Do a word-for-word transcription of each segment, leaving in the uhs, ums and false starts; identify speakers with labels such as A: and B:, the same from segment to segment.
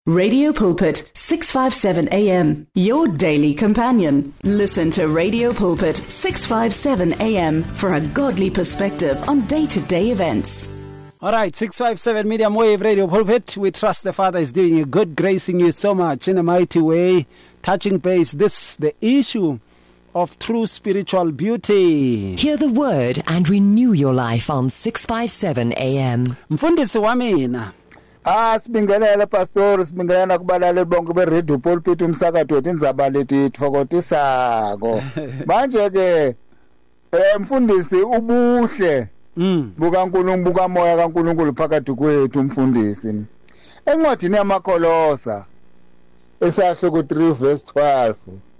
A: Radio Pulpit, six fifty-seven A M, your daily companion. Listen to Radio Pulpit, six fifty-seven A M for a godly perspective on day-to-day events.
B: All right, six fifty-seven Medium Wave Radio Pulpit. We trust the Father is doing you good, gracing you so much in a mighty way. Touching base, this the issue of true spiritual beauty.
C: Hear the word and renew your life on six fifty-seven A M.
B: Mfundisi wa mina.
D: Ah, sibingelela pastor, sibingelela kubalale bonke be Radio Pulpit umsakazo wethi indzaba lethi tfokotisako. Manje ke eh mfundisi ubuhle mm bukaNkulunkulu bukamoya kaNkulunkulu phakathi kwethu umfundisi. Encwadini yamaKolosa esahluko three verse twelve.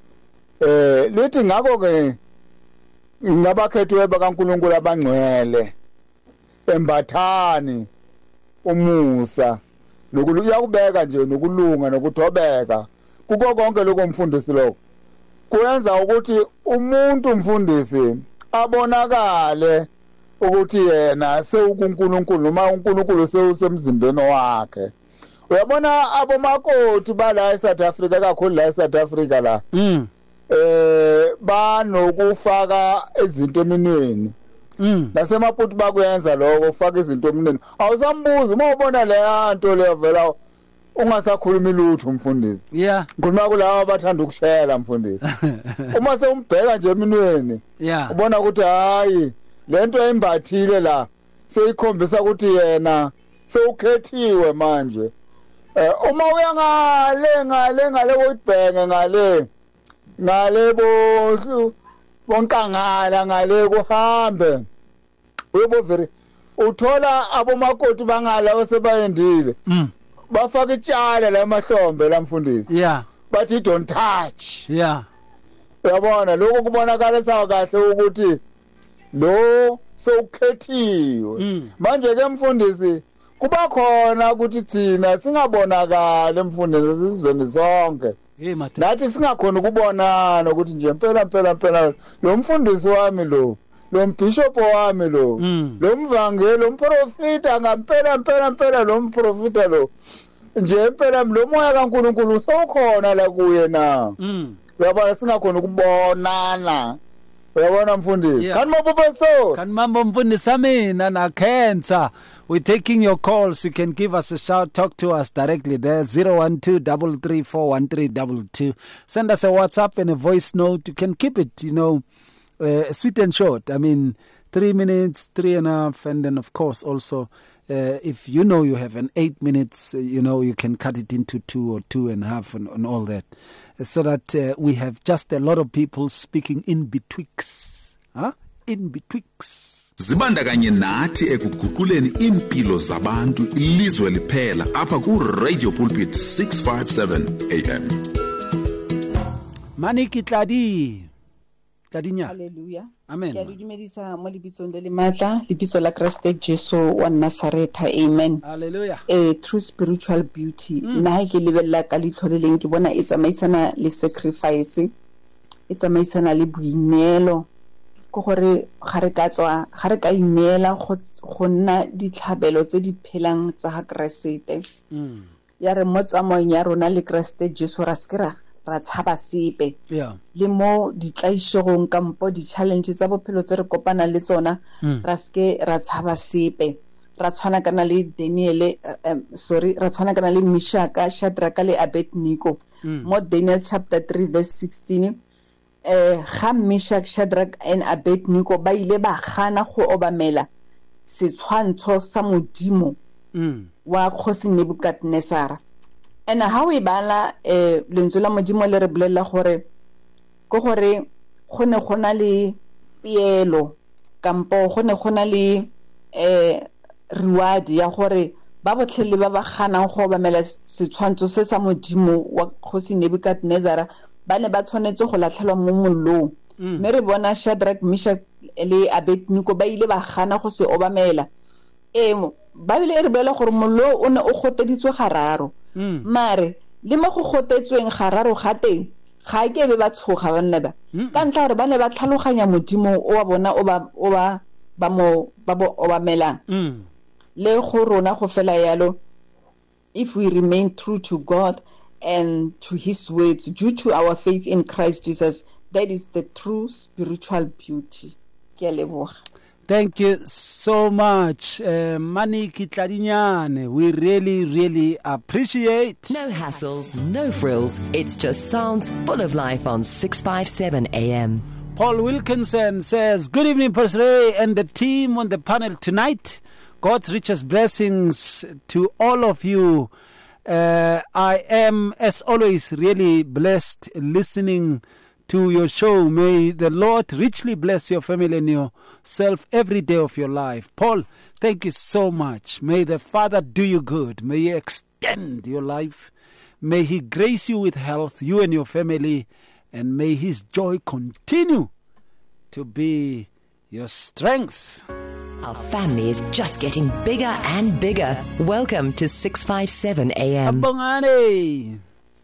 D: Eh lithi ngakho ke ngabakhethwe bakaNkulunkulu abangcwele embathani umusa nokuyakubeka nje nokulunga nokuthobeka kuko konke lokho mfundisi lokho kuyenza ukuthi umuntu mfundisi abonakale ukuthi yena sewukuNkulunkulu noma uNkulunkulu sewusemzimbeni wakhe. Uyabona abomakoti bala eSouth Africa kakhulu la eSouth Africa la mm eh banokufaka izinto eminweni mm nasemaphuti bakuyenza lokho ufaka izinto eminweni awusambuzi uma ubona le nto le vela ungasakhulumi lutho umfundisi
B: yeah
D: ngikhuluma kulawa abathanda ukushela mfundisi uma sewumbheka nje eminweni
B: yeah
D: ubona ukuthi hayi lento embathile la seyikhombisa ukuthi yena sewukhethiwe manje eh uma uya ngale ngale ngale uyibhenge ngale ngale bo bonkangala ngale kuhambe uyeboveri uthola abomakoti bangala osebayendile mm bafaka itshala la emahlombe la mfundisi
B: yeah
D: bathi don't touch
B: yeah
D: uyabona lokho kubonakala sawa kahle ukuthi lo sokhethiwe mm. Manje ke mfundisi kuba khona ukuthi thina singabonakala emfundisi sizweni zonke
B: hey mate
D: nathi singakhona ukubonana ukuthi nje impela impela impela lo mfundisi wami lo lo mbishop wami lo
B: mm.
D: lo mvangeli lo mprofita ngampela impela impela lo mprofita lo nje impela lo moya kaNkulunkulu sokhona la kuye na
B: mm
D: uyabona singakhona ukubonana uyabona mfundisi
B: yeah.
D: Kanti mambo pastor
B: Kanti mambo mfundisi mina na cancer. We're taking your calls. You can give us a shout. Talk to us directly there. zero one two, three three four, one three two two. Send us a WhatsApp and a voice note. You can keep it, you know, uh, sweet and short. I mean, three minutes, three and a half. And then, of course, also, uh, if you know you have an eight minutes, uh, you know, you can cut it into two or two and a half and, and all that. Uh, so that uh, we have just a lot of people speaking in betwixt. Huh? In betwixt.
E: Zibandakanye nathi ekuguquleni impilo zabantu ilizwe liphela apha ku Radio Pulpit six fifty-seven A M.
B: Maniki Tladi. Tladinya.
F: Hallelujah.
B: Amen.
F: Ke a dumedisa mo lebitsong le le matla, lebitso la Kriste Jesu wa Nazareth. Amen.
B: Hallelujah.
F: A true spiritual beauty. Nna ke lebella ka litlholeleng ke bona e tsamaisana le sacrifice, e tsamaisana le boinelo. Go gore ga re ka tswa ga re ka inela go nna ditlhabelo tse di phelang tsa ga Kriste mm ya re mo tsamoyeng ya rona le Kriste Jesu ra skera ra tshaba sepe
B: yeah
F: le mo ditlaishegong kampo di challenge tsa bophelo tse re kopana le tsona ra ske ra tshaba sepe ra tshwana kana le Daniel uh, sorry ra tshwana kana le Meshach, Shadrach le Abednego mm. Mo Daniel chapter three verse sixteen eh ga Meshach, Shadrach and Abednego ba ile ba gana go obamela setshwantsho sa modimo
B: mm
F: wa kgosi Nebukadnezar. And how e bala eh lentswe la modimo le re bolela gore go gore go ne go na le pielo kampo go ne go na le eh reward ya gore ba botlhele ba ba gana go obamela setshwantsho se sa modimo wa kgosi Nebukadnezar ba ne ba tshwanetse go latlhelwa mo mollong mme re bona Shadrach, Meshach le Abednego ba ile ba gana go se obamela e ba ile re bela gore mollo o ne o goteditswe gararo mare le mo go gotetsweng gararo ga teng ga ke be ba tshoga banna ba ka ntla gore ba ne ba tlhaloganya modimo o wa bona o ba o ba ba mo ba bo obamelang le go rona go fela yalo if we remain true to God and to his words due to our faith in Christ Jesus, that is the true spiritual beauty.
B: Thank you so much, uh, Mani Kitladinyane. We really, really appreciate.
C: No hassles, no frills. It's just sounds full of life on six fifty-seven A M.
B: Paul Wilkinson says, good evening, Pastor Ray and the team on the panel tonight. God's richest blessings to all of you. Uh, I am, as always, really blessed listening to your show. May the Lord richly bless your family and yourself every day of your life. Paul, thank you so much. May the Father do you good. May He extend your life. May He grace you with health, you and your family, and may His joy continue to be your strength.
C: Our family is just getting bigger and bigger. Welcome to six fifty-seven A M.
B: Abongane.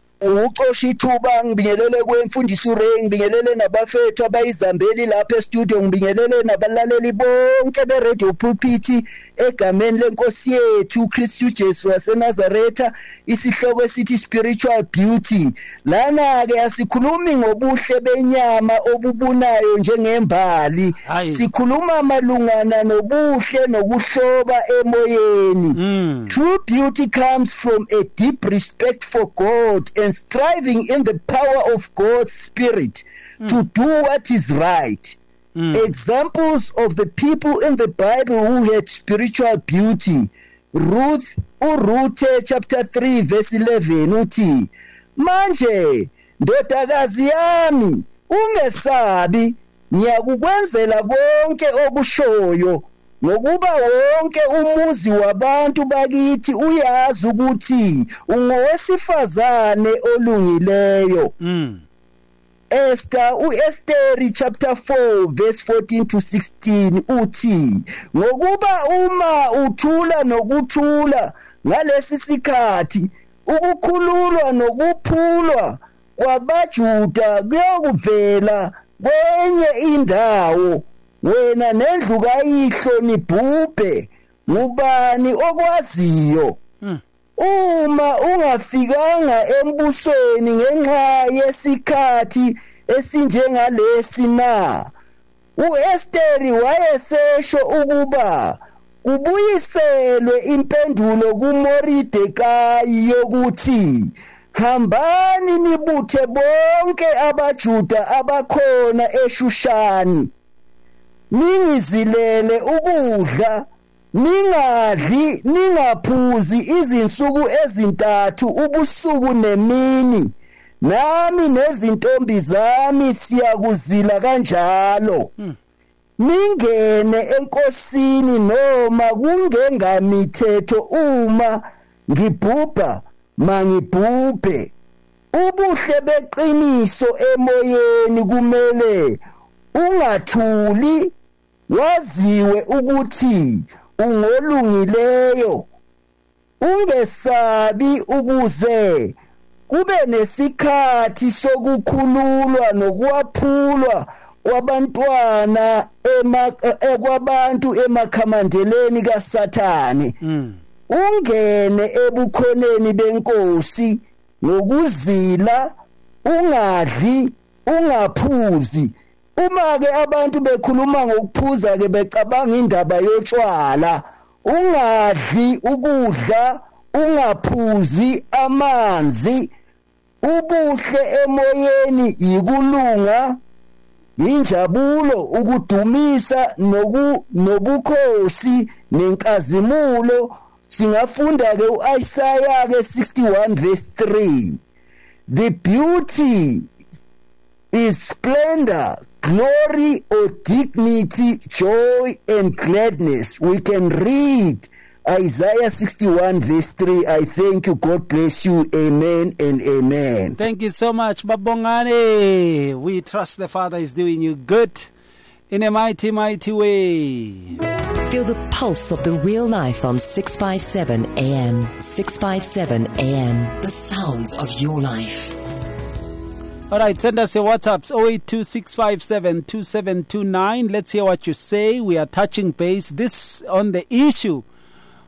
G: Uqosha ithuba ngibingelele kwemfundisi uRay, ngibingelele nabafethu abayizambeli lapha e-studio, ngibingelele nabalaleli bonke be-Radio Pulpit egameni lenkosi yethu uKristu Jesu waseNazaretha. Isihloko esithi spiritual beauty. Lana ke asikhulumi ngobuhle benyama obubunayo njengembali, sikhuluma malungana nobuhle nokuhloba emoyeni. mm. True beauty comes from a deep respect for God and striving in the power of God's Spirit mm. to do what is right. Mm. Examples of the people in the Bible who had spiritual beauty. Ruth, uRuth chapter three verse eleven uthi, manje ndodakazi yami ungesabi, ngiyakukwenzela konke okushoyo, ngokuba wonke umuzi wabantu bakithi uyazi ukuthi ungowesifazane olungileyo. mm. Esther, uEsther chapter four verse fourteen to sixteen uthi, ngokuba uma uthula nokuthula ngalesi sikhathi ukukhululwa nokuphulwa kwabaJuda kuyokuvela kwenye indawo, wena nendlu kayihlo nibhubhe, ngubani okwaziyo? mm. Uma ungafikanga embusweni ngenxa yesikhathi esinjengalesi na. uEsther wayesesho ukuba kubuyiselwe impendulo kuMordekai yokuthi, hambani nibuthe bonke abaJuda abakhona eShushani, ningizilele ukudla, ningadli ningaphuzi izinsuku ezintathu ubusuku nemini, nami nezintombi zami siyakuzila kanjalo. hmm. Ningene enkosini noma kungengamithetho, uma ngibhubha mangibhubhe. Ubuhle beqiniso emoyeni kumele ungathuli, waziwe ukuthi ungolungileyo, ungesabi ukuze kube nesikhathi sokukhululwa nokwaphulwa kwabantwana ema kwabantu emakhamandeleni kaSathane. mm. Ungene ebukhoneni benkosi ngokuzila, ungadli ungaphuzi. Uma ke abantu bekhuluma ngokuphuza ke becabanga indaba yotshwala, ungadli ukudla, ungaphuzi amanzi. Ubuhle emoyeni yikulunga, injabulo, ukudumisa noku nobukhosi nenkazimulo. Singafunda ke uIsaiah ke sixty-one verse three. The beauty is splendor, glory or dignity, joy and gladness. We can read Isaiah sixty-one verse three. I thank you. God bless you. Amen and amen.
B: Thank you so much, Babongane. We trust the Father is doing you good in a mighty, mighty way.
C: Feel the pulse of the real life on six fifty-seven A M. six fifty-seven A M. The sounds of your life.
B: All right, send us your WhatsApps oh eight two six five seven two seven two nine. Let's hear what you say. We are touching base this on the issue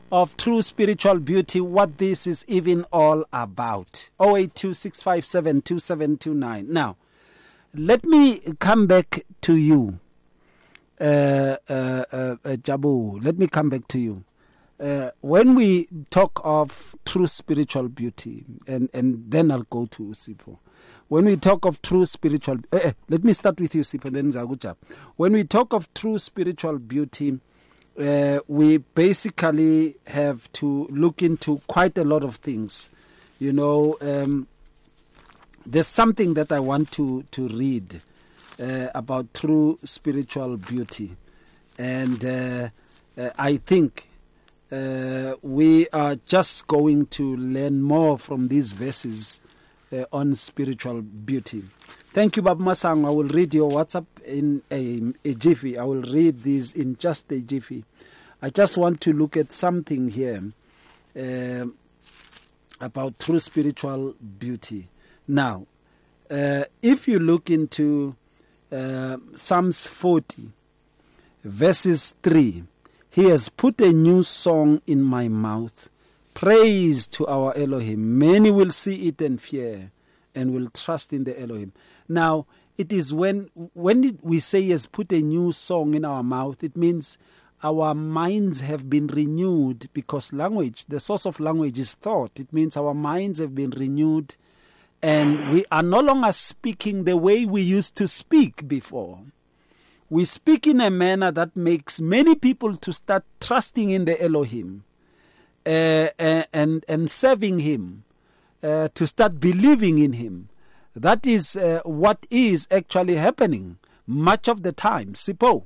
B: of true spiritual beauty, what this is even all about. oh eight two, six five seven, two seven two nine. Now, let me come back to you, uh, uh, uh, uh, Jabu. Let me come back to you. Uh, when we talk of true spiritual beauty, and, and then I'll go to Sipho. When we talk of true spiritual, uh, uh, let me start with you, Sipho, then Zagucha. When we talk of true spiritual beauty, uh, we basically have to look into quite a lot of things. You know, um, there's something that I want to, to read uh, about true spiritual beauty. And uh, uh, I think uh, we are just going to learn more from these verses uh, on spiritual beauty. Thank you, Bab Masang. I will read your WhatsApp in a, a jiffy. I will read these in just a jiffy. I just want to look at something here uh, about true spiritual beauty. Now, uh, if you look into uh, Psalms forty, verses three, he has put a new song in my mouth, praise to our Elohim. Many will see it and fear and will trust in the Elohim. Now, it is when, when we say he has put a new song in our mouth, it means our minds have been renewed, because language, the source of language is thought. It means our minds have been renewed and we are no longer speaking the way we used to speak before. We speak in a manner that makes many people to start trusting in the Elohim uh, uh, and, and serving him, uh, to start believing in him. That is uh, what is actually happening much of the time. Sipho.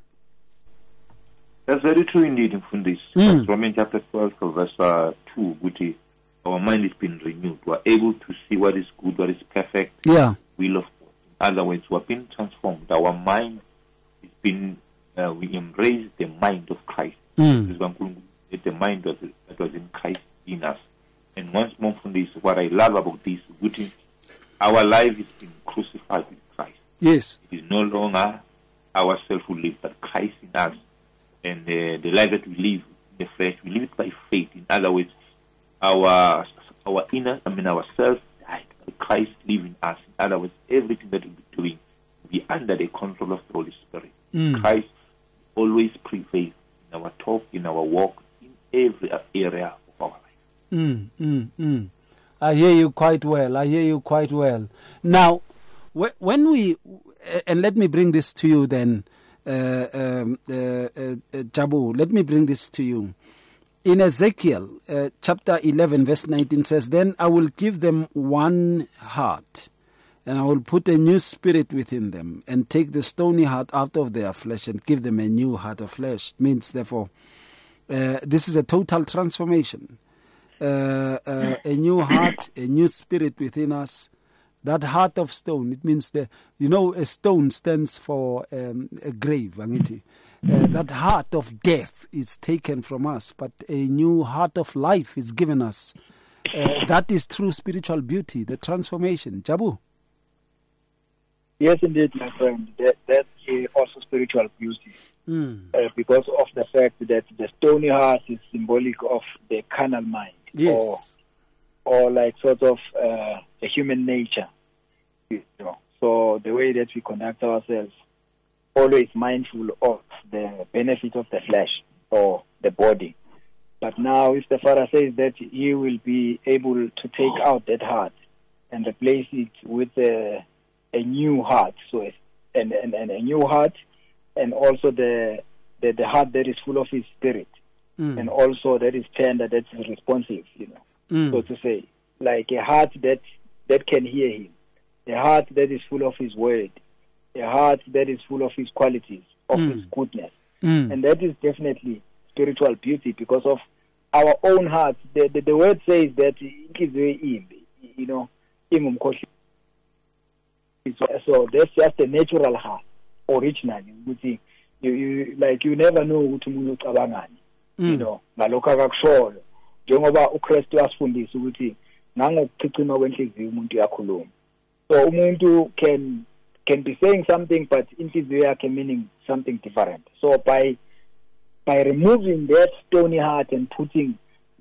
H: That's very true indeed, Mfundisi.
B: Mm.
H: Romans chapter twelve, verse uh, two, which is, our mind has been renewed. We are able to see what is good, what is perfect,
B: yeah.
H: will of God. In other words, we have been transformed. Our mind has been, uh, we embrace the mind of Christ.
B: Mm.
H: This is the mind that, that was in Christ in us. And once more, Mfundisi, what I love about this, which is our life has been crucified with Christ.
B: Yes.
H: It is no longer ourselves who live, but Christ in us. And uh, the life that we live in the flesh, we live it by faith. In other words, our our inner, I mean, ourselves died, but Christ lives in us. In other words, everything that we be doing will be under the control of the Holy Spirit.
B: Mm.
H: Christ always prevails in our talk, in our walk, in every area of our life.
B: Mm, mm, mm. I hear you quite well. I hear you quite well. Now, wh- when we, and let me bring this to you then, Uh, um, uh, uh, uh, Jabu, let me bring this to you. In Ezekiel uh, chapter eleven, verse nineteen says, then I will give them one heart, and I will put a new spirit within them, and take the stony heart out of their flesh, and give them a new heart of flesh. It means, therefore, uh, this is a total transformation. Uh, uh, a new heart, a new spirit within us. That heart of stone, it means the, you know, a stone stands for um, a grave, Angiti. Uh, that heart of death is taken from us, but a new heart of life is given us. Uh, that is true spiritual beauty, the transformation. Jabu?
I: Yes, indeed, my friend. That, that's uh, also spiritual beauty.
B: Mm.
I: Uh, because of the fact that the stony heart is symbolic of the carnal mind.
B: Yes.
I: Or, or like sort of uh, the human nature. You know. So the way that we conduct ourselves, always mindful of the benefit of the flesh or the body. But now if the Father says that he will be able to take out that heart and replace it with a, a new heart, so and, and, and a new heart, and also the, the, the heart that is full of his spirit, mm. and also that is tender, that is responsive, you know, mm. so to say, like a heart that, that can hear him. A heart that is full of his word, a heart that is full of his qualities, of mm. his goodness. Mm. And that is definitely spiritual beauty because of our own hearts. The, the, the word says that it is very imbi, you know, so that's just a natural heart, originally. You, you, like you never know what you you know, ngalokho akakushoyo. Njengoba uKristu asifundisa ukuthi nangokuchicima kwenhliziyo umuntu uyakhuluma. So umuntu can can be saying something, but inhliziyo yakhe meaning something different. So by by removing that stony heart and putting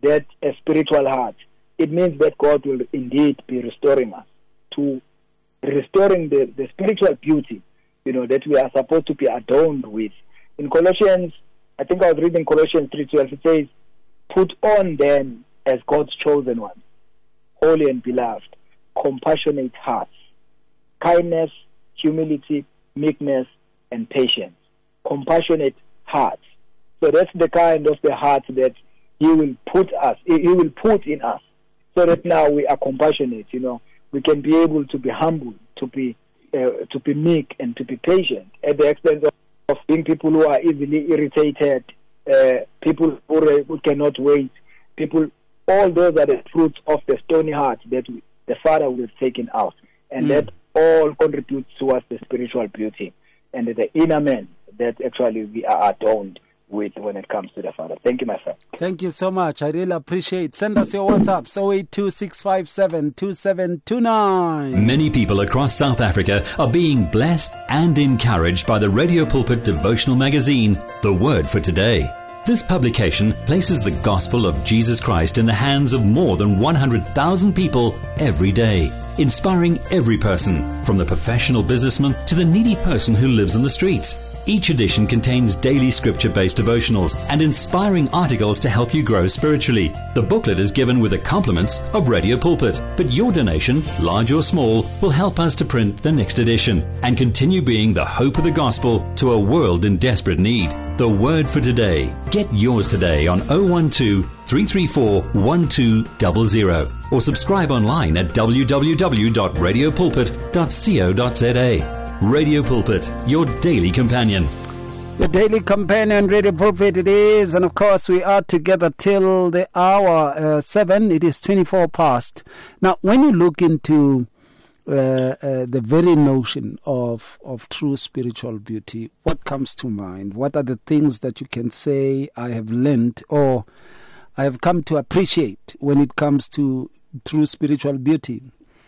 I: that a spiritual heart, it means that God will indeed be restoring us to restoring the, the spiritual beauty, you know, that we are supposed to be adorned with. In Colossians, I think I was reading Colossians three twelve, it says, put on then as God's chosen ones, holy and beloved, compassionate hearts, kindness, humility, meekness, and patience. Compassionate hearts. So that's the kind of the heart that He will put us, He will put in us, so that now we are compassionate. You know, we can be able to be humble, to be uh, to be meek, and to be patient, at the extent of, of being people who are easily irritated, uh, people who, uh, who cannot wait, people. All those are the fruits of the stony heart that we, the Father will have taken out, and mm. that all contributes towards the spiritual beauty and the inner man that actually we are adorned with when it comes to the Father. Thank you, my friend.
B: Thank you so much. I really appreciate. Send us your WhatsApp, zero eight two six five seven two seven two nine.
J: Many people across South Africa are being blessed and encouraged by the Radio Pulpit devotional magazine, The Word for Today. This publication places the gospel of Jesus Christ in the hands of more than one hundred thousand people every day, inspiring every person, from the professional businessman to the needy person who lives on the streets. Each edition contains daily scripture-based devotionals and inspiring articles to help you grow spiritually. The booklet is given with the compliments of Radio Pulpit, but your donation, large or small, will help us to print the next edition and continue being the hope of the gospel to a world in desperate need. The Word for Today. Get yours today on zero one two, three three four, one two zero zero or subscribe online at w w w dot radio pulpit dot co dot z a. Radio Pulpit, your daily companion.
B: Your daily companion, Radio Pulpit it is, and of course we are together till the hour uh, seven. It is twenty-four past. Now, when you look into uh, uh, the very notion of of true spiritual beauty, what comes to mind? What are the things that you can say I have learned or I have come to appreciate when it comes to true spiritual beauty?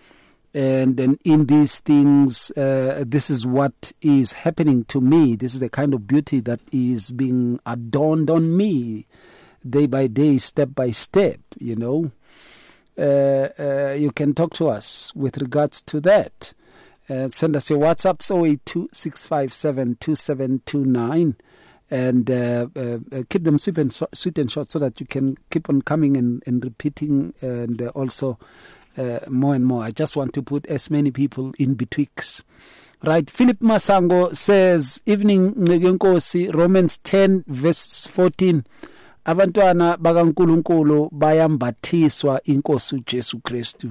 B: And then in these things, uh, this is what is happening to me. This is the kind of beauty that is being adorned on me day by day, step by step, you know. Uh, uh, you can talk to us with regards to that. Uh, send us your WhatsApp, zero eight two six five seven two seven two nine. And uh, uh, keep them sweet and, so, sweet and short so that you can keep on coming and, and repeating and uh, also... Uh, more and more. I just want to put as many people in betwixt. Right. Philip Masango says, evening Nkosi, Romans ten verse fourteen. Abantwana bakaNkulunkulu bayambathiswa inkosi uJesu Kristu.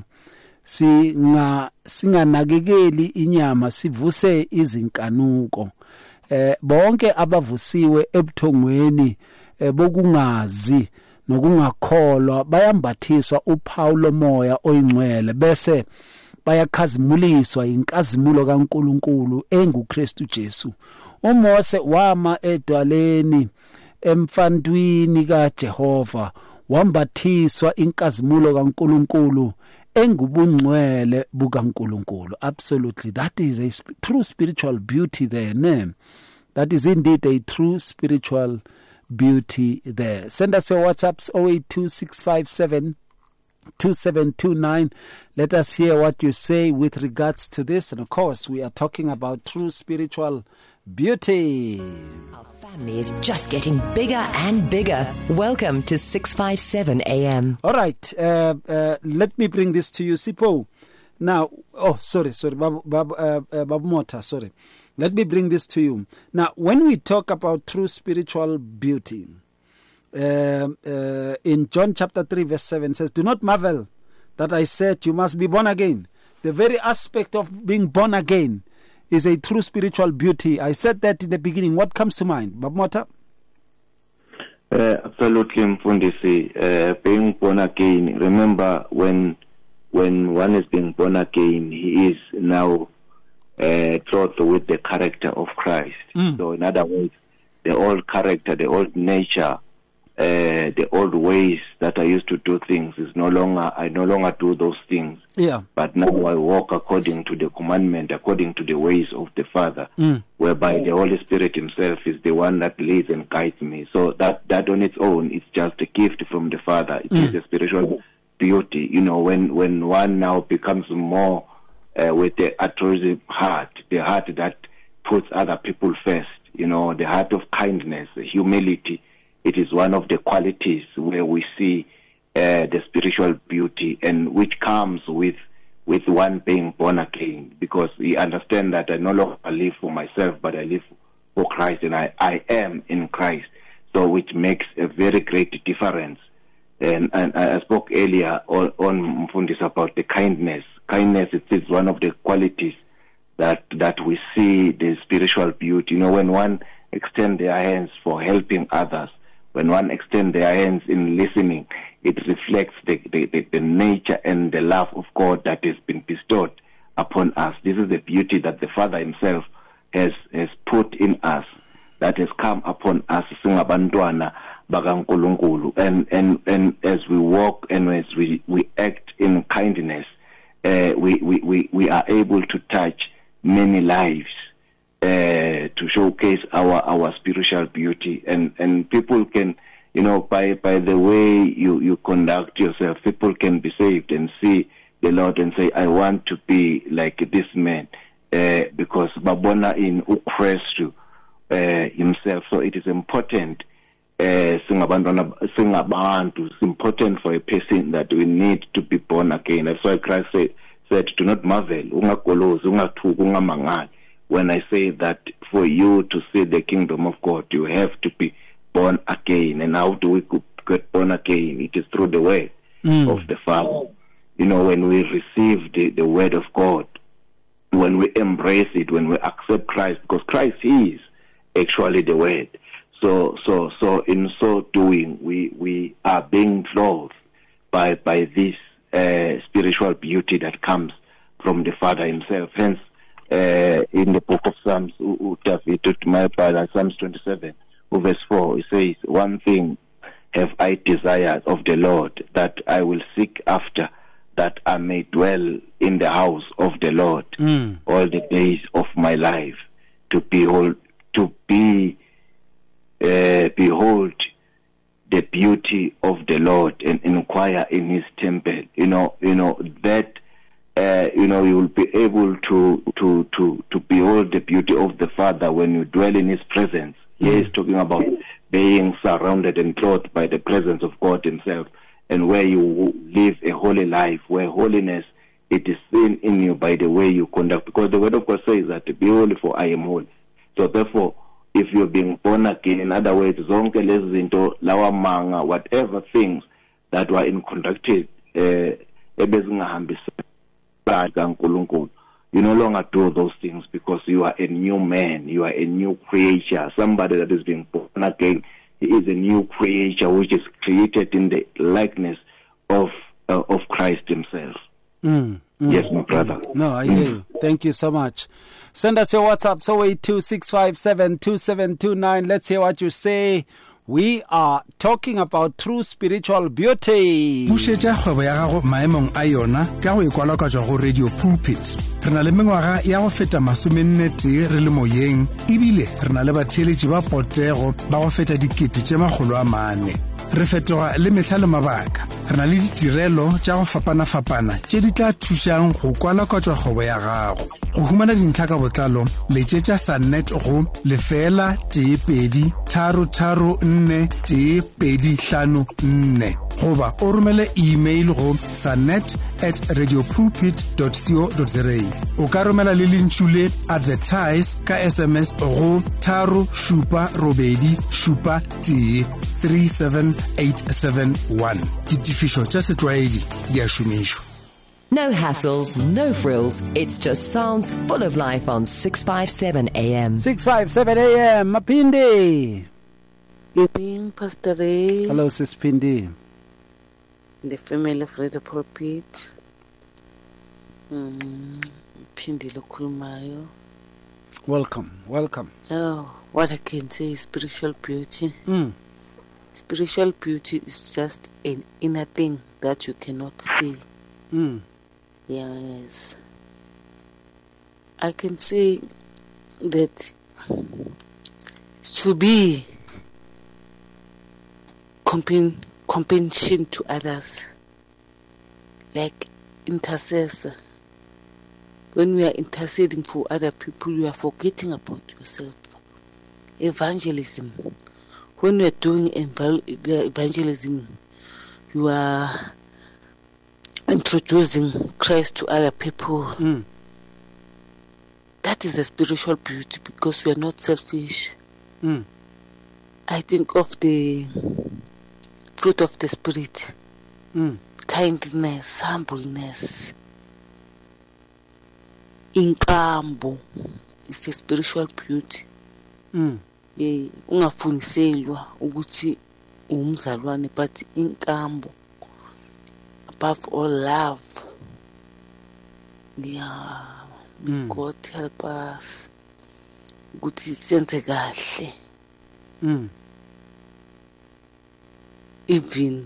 B: Singa singanakekeli inyama sivuse izinkanuko. Eh bonke abavusiwe ebuthongweni bokungazi nokungakholwa bayambathiswa uPaulo moya oyingcwele bese bayakhazimuliswa inkazimulo kaNkulunkulu enguKristu Jesu. uMose wama edwaleni emfantwini kaJehova wambathiswa inkazimulo kaNkulunkulu engubungcwele bukaNkulunkulu. Absolutely, that is a sp- true spiritual beauty there, ne? That is indeed a true spiritual beauty there. Send us your WhatsApps zero eight two six five seven two seven two nine. Let us hear what you say with regards to this. And of course, we are talking about true spiritual beauty.
C: Our family is just getting bigger and bigger. Welcome to six five seven A M.
B: All right. Uh, uh, let me bring this to you, Sipo. Now, oh, sorry, sorry, Babu, Babu, uh, uh, Babu Mota, sorry. Let me bring this to you. Now, when we talk about true spiritual beauty, uh, uh, in John chapter three, verse seven says, do not marvel that I said you must be born again. The very aspect of being born again is a true spiritual beauty. I said that in the beginning. What comes to mind? Babmota?
K: Uh, absolutely, Mfundisi. Uh, being born again, remember when when one is being born again, he is now uh, clothed with the character of Christ. Mm. So in other words, the old character, the old nature uh, the old ways that I used to do things is no longer, I no longer do those things.
B: Yeah.
K: But now I walk according to the commandment, according to the ways of the Father,
B: Mm.
K: whereby the Holy Spirit himself is the one that leads and guides me. So that, that on its own is just a gift from the Father. It
B: Mm.
K: is a spiritual beauty. You know, when, when one now becomes more uh, with the altruistic heart, the heart that puts other people first, you know, the heart of kindness, humility, it is one of the qualities where we see uh, the spiritual beauty, and which comes with with one being born again, because we understand that I no longer live for myself, but I live for Christ, and I, I am in Christ. So which makes a very great difference. And, and I spoke earlier on, on Mfundis about the kindness. Kindness, it is one of the qualities that that we see the spiritual beauty. You know, when one extends their hands for helping others, when one extends their hands in listening, it reflects the, the, the, the nature and the love of God that has been bestowed upon us. This is the beauty that the Father himself has has put in us, that has come upon us, singabantwana bakaNkulunkulu. And and and as we walk and as we, we act in kindness, uh, we, we, we, we are able to touch many lives, uh, to showcase our, our spiritual beauty. And, and people can, you know, by, by the way you, you conduct yourself, people can be saved and see the Lord and say, I want to be like this man, uh, because babona in uKristu uh, himself. So it is important, uh, singabantu, it's important for a person that we need to be born again. That's why Christ said, said, do not marvel, ungakolozi, ungathuki, ungamangali. When I say that for you to see the kingdom of God, you have to be born again. And how do we get born again? It is through the word
B: Mm.
K: of the Father. You know, when we receive the, the word of God, when we embrace it, when we accept Christ, because Christ is actually the word. So, so, so in so doing, we, we are being clothed by, by this uh, spiritual beauty that comes from the Father himself. Hence, uh, in the book of Psalms, David, my father, Psalms twenty-seven, verse four, it says, one thing have I desired of the Lord, that I will seek after, that I may dwell in the house of the Lord
B: Mm.
K: all the days of my life, to behold, to be, uh, behold the beauty of the Lord and inquire in His temple. You know, you know that, uh, you know, you will be able to to to to behold the beauty of the Father when you dwell in His presence. Mm. He is talking about being surrounded and clothed by the presence of God Himself, and where you live a holy life, where holiness, it is seen in you by the way you conduct. Because the Word of God says that, be holy for I am holy. So therefore, if you're being born again, in other words, zonke lezi zinto, lawa manga, whatever things that were in conducted, uh, you no longer do those things, because you are a new man, you are a new creature, somebody that is being born again. He is a new creature which is created in the likeness of uh, of Christ himself.
B: Mm, mm,
K: yes, my brother.
B: Mm. No, I hear you. Thank you so much. Send us your WhatsApp, so eight two six five seven two seven two nine. Let's hear what you say. We are talking about true spiritual beauty.
L: Bušetša kgwebo ya gago maemong a yona ka go ikwalakatšwa go Radio Pulpit. Re na le mengwaga ya go feta masomennetee re le moyeng, ebile re na le batheeletši ba potego ba go feta dikete tše makgolo a mane. Re fetoga le mehla le mabaka. Re na le ditirelo tša go fapana-fapana tše di tla thušang go kwalakatšwa kgwebo ya gago. Go humana dintlha ka botlalo, letšetša Sunnet go lefela tee pedi tharo tharo nne tee pedi hlano nne, goba o romele email go sunnet at radiopulpit dot co dot za. O ka romela le lentšhule advertise ka S M S go tharo šupa robedi šupa tee three seven eight seven one. Ditifišo tša setlwaedi di a šomišwa.
C: No hassles, no frills. It's just sounds full of life on six fifty-seven A M.
B: six fifty-seven A M, Mapindi.
M: Good evening, Pastor Ray.
B: Hello, Sis Pindi.
M: The family of Radio Pulpit. Mm, Pindi Lokulumayo.
B: Welcome, welcome.
M: Oh, what I can say is spiritual beauty.
B: Mm.
M: spiritual beauty is just an inner thing that you cannot see.
B: Mm.
M: Yes. I can say that to be compen- compassion to others, like intercessor. When we are interceding for other people, you are forgetting about yourself. Evangelism. When you are doing evangelism, you are introducing Christ to other people.
B: Mm.
M: That is a spiritual beauty because we are not selfish.
B: Mm.
M: I think of the fruit of the Spirit.
B: Mm.
M: Kindness, humbleness. Inkambo is a spiritual beauty.
B: Mm.
M: Eh, ungafuniselwa ukuthi umzalwane, but inkambo. Above all, love. Yeah, may
B: Mm.
M: God help us ukuthi senze kahle.
B: Mm.
M: Even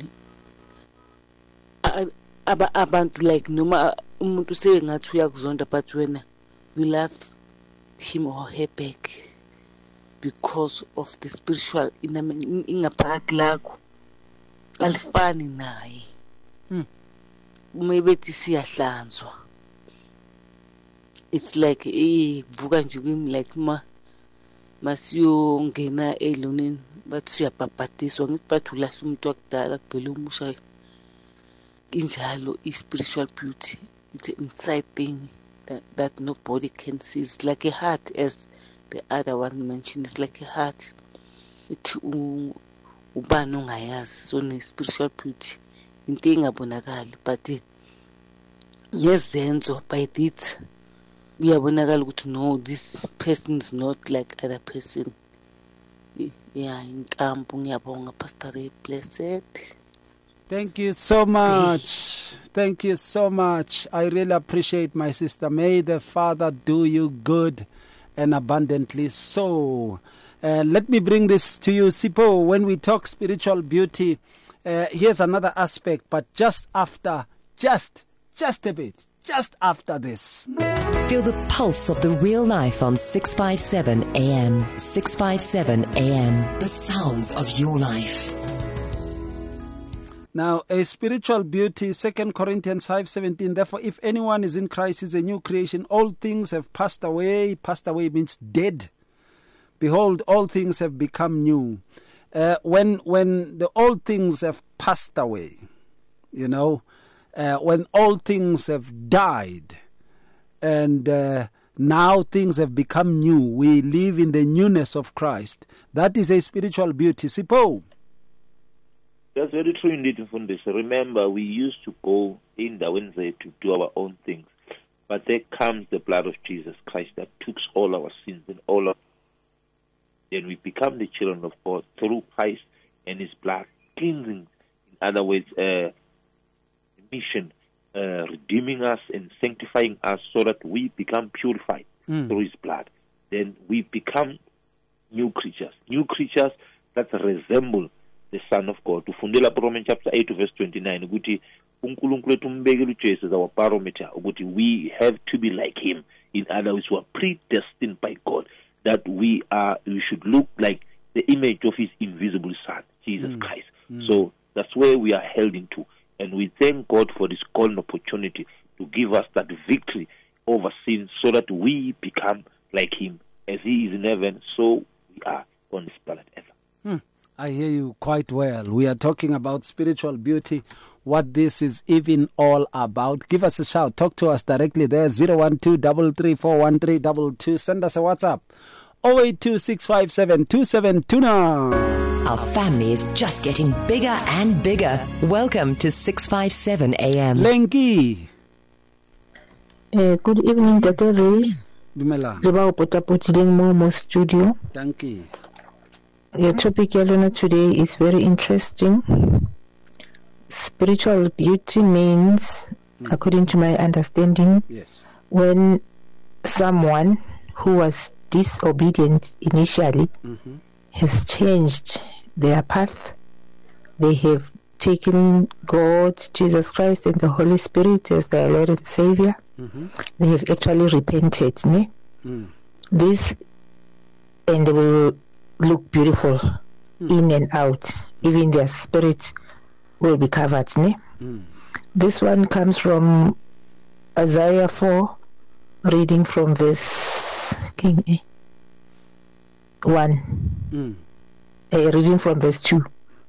M: aba abantu like noma umuntu sengathi uyakuzonda, but wena you love him or her back because of the spiritual ingaphakathi lakho alifani naye.
B: Mm.
M: Maybe siyahlanzwa, it's like eh vuka nje kimi like ma masiyongena eloneni bathi siyabhabhadiswa ngithi bathi ulahla umuntu wakudala kubhela umusha. Injalo is spiritual beauty. It's an inside thing that, that nobody can see. It's like a heart, as the other one mentioned. It's like a heart. It's ubani ongayazi. So ne spiritual beauty into engabonakali, but ngezenzo by it kuyabonakala ukuthi no, this person is not like other person. Yeah, inkambu ngiyabonga Pastor Ray, blessed.
B: Thank you so much. Thank you so much. I really appreciate my sister. May the Father do you good and abundantly so. Uh, let me bring this to you, Sipho. When we talk spiritual beauty, uh, here's another aspect, but just after, just, just a bit, just after this.
C: Feel the pulse of the real life on six fifty-seven A M. six fifty-seven A M. The sounds of your life.
B: Now, a spiritual beauty, Second Corinthians five seventeen. Therefore, if anyone is in Christ, is a new creation. All things have passed away. Passed away means dead. Behold, all things have become new. Uh, when when the old things have passed away, you know, uh, when all things have died, and uh, now things have become new, we live in the newness of Christ. That is a spiritual beauty. Sipho.
H: That's very true indeed, Mfundisi. Remember, we used to go in the Wednesday to do our own things. But there comes the blood of Jesus Christ that took all our sins and all our... Then we become the children of God through Christ and His blood, cleansing, in other words, uh, mission, uh, redeeming us and sanctifying us so that we become purified mm. through His blood. Then we become new creatures, new creatures that resemble the Son of God. Ufundela Romans chapter eight verse twenty-nine ukuthi uNkulunkulu wethu umbekele uJesu as our barometer ukuthi we have to be like Him. In other words, we are predestined by God that we are we should look like the image of His invisible Son, Jesus mm. Christ. Mm. So that's where we are held into, and we thank God for this golden opportunity to give us that victory over sin so that we become like Him. As He is in heaven, so we are on this planet earth.
B: Mm. I hear you quite well. We are talking about spiritual beauty, what this is even all about. Give us a shout. Talk to us directly there, zero one two, three three four, one three two two. Send us a WhatsApp, zero eight two, six five seven, two seven two nine.
C: Our family is just getting bigger and bigger. Welcome to six fifty-seven A M.
B: Lenki.
N: Uh, good evening, Doctor Ray.
B: Dumela.
N: Reba Potapotileng Momo Studio.
B: Thank you.
N: The topic Yalona today is very interesting. Spiritual beauty means, mm. according to my understanding,
B: yes.
N: when someone who was disobedient initially mm-hmm. has changed their path they have taken God, Jesus Christ, and the Holy Spirit as their Lord and Savior. Mm-hmm. They have actually repented. Ne? Mm. This, and they will look beautiful mm. in and out. Even their spirit will be covered. Ne? Mm. This one comes from Isaiah four, reading from verse King eh? one, mm. uh, reading from verse two.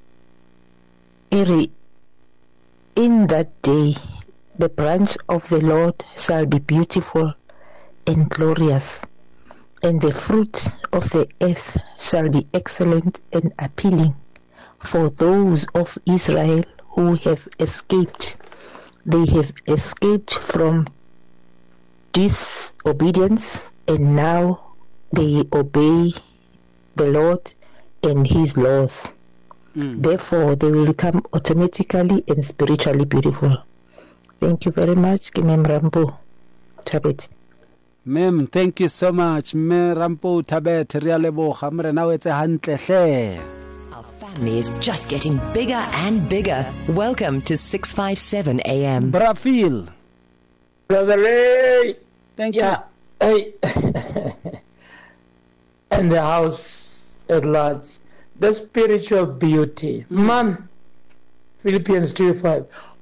N: In that day, the branch of the Lord shall be beautiful and glorious, and the fruit of the earth shall be excellent and appealing for those of Israel who have escaped. They have escaped from disobedience, and now they obey the Lord and His laws. Mm. Therefore, they will become automatically and spiritually beautiful. Thank you very much. Mem Rampo Tabet.
B: Mem, thank you so much. Me Rampo Tabet. Rialebo Hamre. Now it's a hantle.
C: Our family is just getting bigger and bigger. Welcome to six fifty-seven A M.
B: Brafil.
O: Brother Ray.
B: Thank
O: yeah. you. Hey. And the house at large. The spiritual beauty. Man, Philippians two five.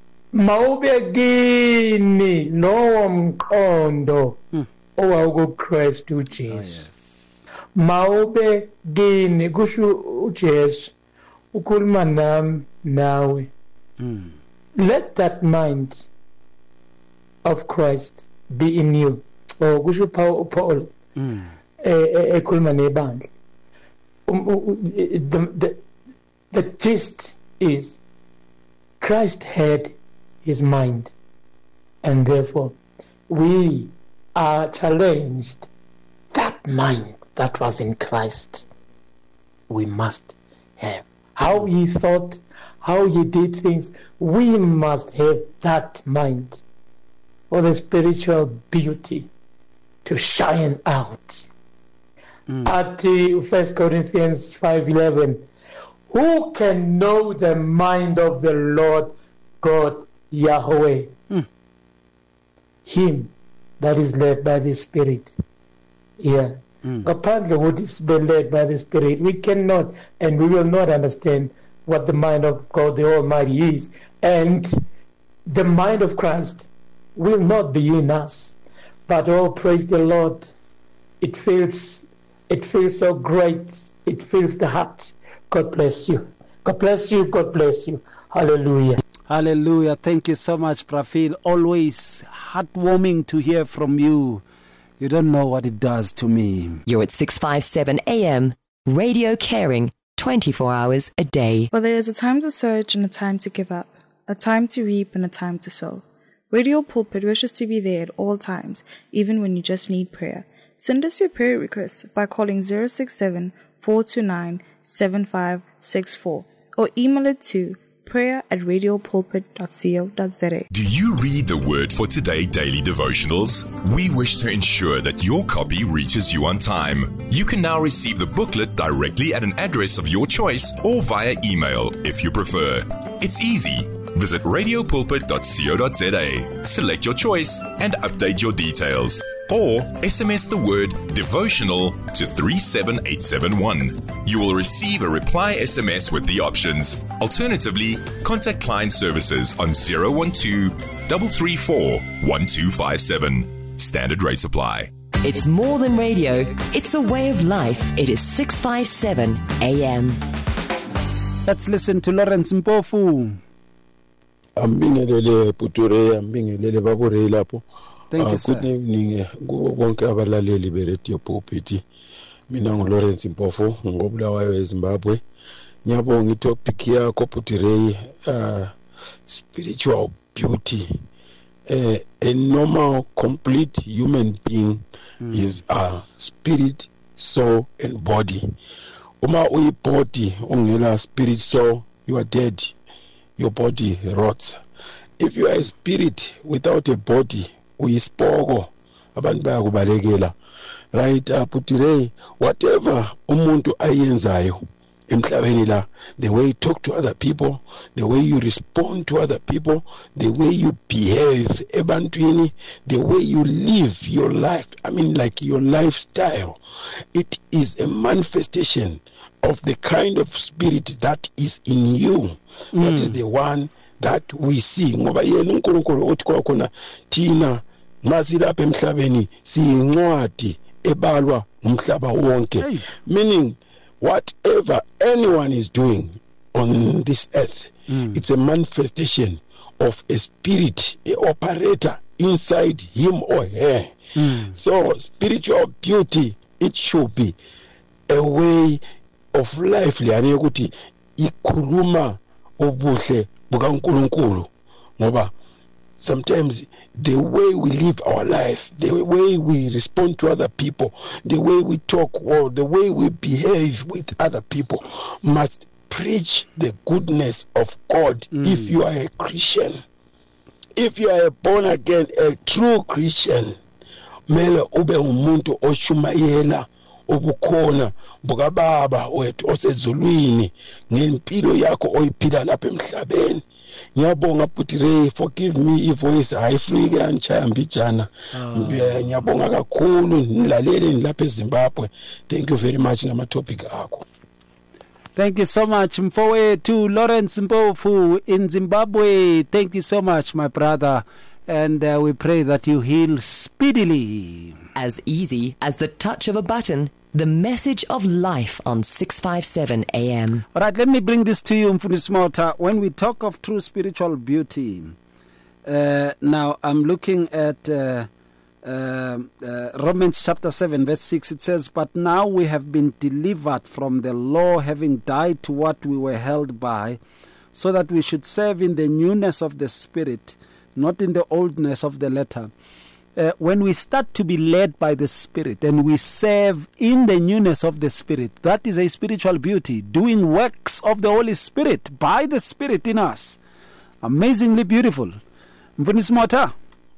O: Maubegini no mkondo owa Kristu Jesu. Maubegini kusho uJesu ukhuluma nami nawe. Let that mind of Christ be in you. Oh, kusho Paul ekhuluma nebandla. Um, the, the, the gist is Christ had his mind, and therefore we are challenged. That mind that was in Christ we must have. How he thought, how he did things, we must have that mind for the spiritual beauty to shine out. Mm. At uh, First Corinthians five eleven, who can know the mind of the Lord God Yahweh? Mm. Him that is led by the Spirit. Yeah. Mm. Apparently, what is being led by the Spirit, we cannot and we will not understand what the mind of God the Almighty is. And the mind of Christ will not be in us. But oh, praise the Lord, it feels It feels so great. It fills the heart. God bless you. God bless you. God bless you. Hallelujah.
B: Hallelujah. Thank you so much, Prafil. Always heartwarming to hear from you. You don't know what it does to me.
C: You're at six fifty-seven A M. Radio caring twenty-four hours a day.
P: Well, there is a time to search and a time to give up. A time to reap and a time to sow. Radio Pulpit wishes to be there at all times, even when you just need prayer. Send us your prayer requests by calling zero six seven, four two nine, seven five six four or email it to prayer at radio pulpit dot co dot za.
Q: Do you read the Word for Today daily devotionals? We wish to ensure that your copy reaches you on time. You can now receive the booklet directly at an address of your choice or via email if you prefer. It's easy. Visit radio pulpit dot co dot za, select your choice and update your details. Or S M S the word devotional to three seven eight seven one. You will receive a reply S M S with the options. Alternatively, contact client services on zero one two, three three four, one two five seven. Standard rates apply.
C: It's more than radio. It's a way of life. It is six fifty-seven A M.
B: Let's listen to Lawrence Mpofu.
R: Ambingelele Puture, ambingelele babure lapho.
B: Thank you, sir.
R: Good evening. Kubo bonke abalaleli be-Radio Pulpit. Mina nguLawrence Mpofu, ngobulawayo eZimbabwe. Ngiyabonga itopic yakho Puture, uh, spiritual beauty. Uh, a normal, complete human being mm. is a spirit, soul, and body. Uma uyi body, ungela spirit, soul, you are dead. Your body rots. If you are a spirit without a body, uyispoko abantu bayakubalekela. Right up today, whatever umuntu ayenzayo emhlabeni la, the way you talk to other people, the way you respond to other people, the way you behave ebantwini, the way you live your life, I mean like your lifestyle, it is a manifestation of the kind of spirit that is in you. Mm. That is the one that we see. Ngoba yena uNkulunkulu uthi kwakhona thina masilapha emhlabeni siyincwadi ebalwa umhlaba wonke. Hey. Meaning whatever anyone is doing on this earth, mm. it's a manifestation of a spirit, a operator inside him or her. Mm. So spiritual beauty, it should be a way of life liyani ukuthi ikhuluma obuhle bukaNkulunkulu. Ngoba sometimes the way we live our life, the way we respond to other people, the way we talk or the way we behave with other people must preach the goodness of God. Mm. If you are a Christian, if you are a born again, a true Christian, mele ube umuntu oshumayela ubukhona bukababa wethu osezulwini ngempilo yakho oyiphila lapha emhlabeni. Ngiyabonga Bhuti, forgive me ivoice ayifrike anchaya mbijana. Ngiyabonga kakhulu nilalele nilapha eZimbabwe. Thank you very much ngama topic akho.
B: Thank you so much Mfowethu Lawrence Mpofu in Zimbabwe. Thank you so much my brother, and uh, we pray that you heal speedily.
C: As easy as the touch of a button, the message of life on six fifty-seven A M.
B: All right, let me bring this to you, Mfundisi Mota. When we talk of true spiritual beauty, uh, now I'm looking at uh, uh, uh, Romans chapter seven, verse six. It says, "But now we have been delivered from the law, having died to what we were held by, so that we should serve in the newness of the Spirit, not in the oldness of the letter." Uh, when we start to be led by the Spirit and we serve in the newness of the Spirit, that is a spiritual beauty, doing works of the Holy Spirit by the Spirit in us. Amazingly beautiful. Mfundisi Mota?